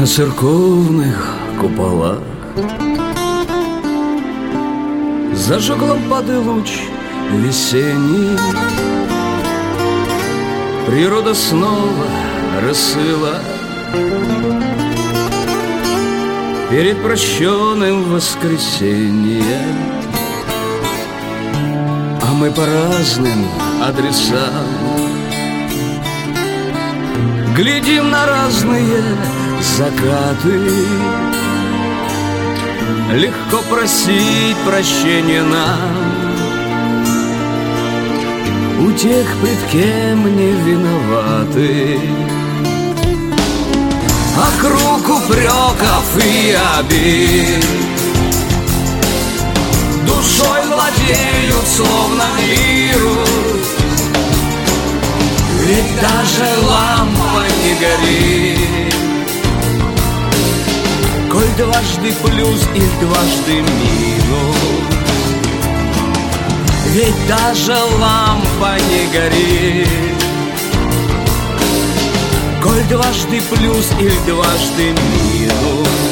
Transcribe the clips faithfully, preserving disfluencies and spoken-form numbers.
церковных куполах зажег лампады луч весенний. Природа снова расцвела перед прощенным воскресеньем, а мы по разным адресам глядим на разные закаты. Легко просить прощения нам у тех, пред кем не виноваты. А круг упреков и обид душой владеют, словно вирус. Ведь даже лампа не горит, коль дважды плюс и дважды минус. Ведь даже лампа не горит, коль дважды плюс или дважды минус.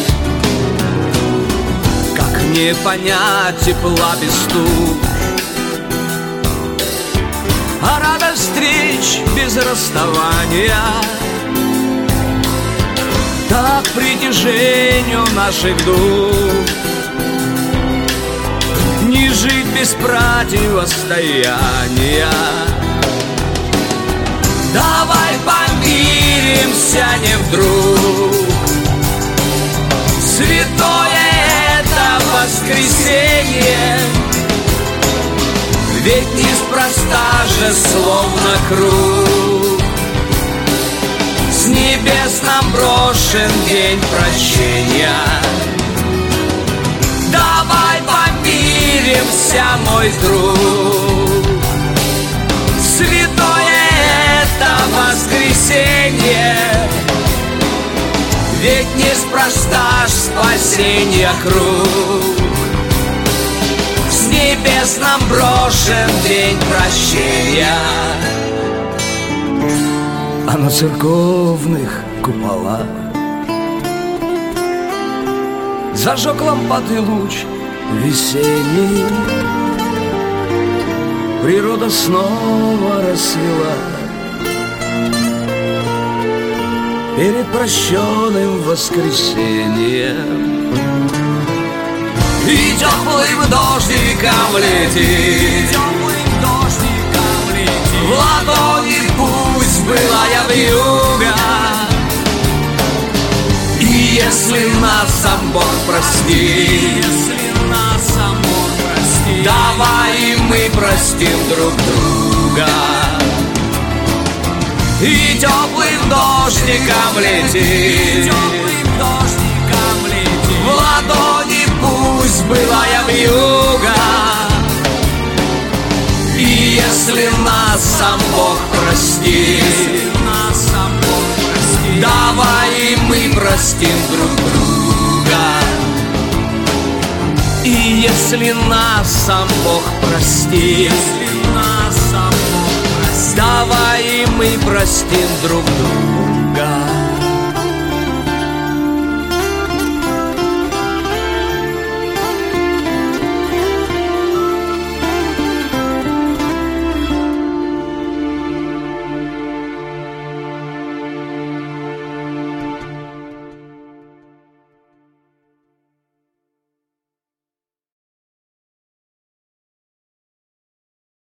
Как не понять тепла без туч, а радость встреч без расставания, так притяжению наших душ не жить без противостояния. Давай помиримся не вдруг, святое это воскресенье. Ведь неспроста же, словно круг, с небес нам брошен день прощения. Давай помиримся, мой друг, святое это воскресенье. Ведь неспроста ж спасенья круг, с небес нам брошен день прощения. А на церковных куполах зажег лампады луч весенний. Природа снова расцвела перед прощенным воскресеньем. И теплым дождиком летит, в ладони пусть былая вьюга. И если нас сам Бог простит, давай мы простим друг друга. И теплым дождиком летит, в ладони пусть былая вьюга. И если нас сам Бог простит, давай мы простим друг друга. И если нас сам Бог простит, давай мы простим друг друга.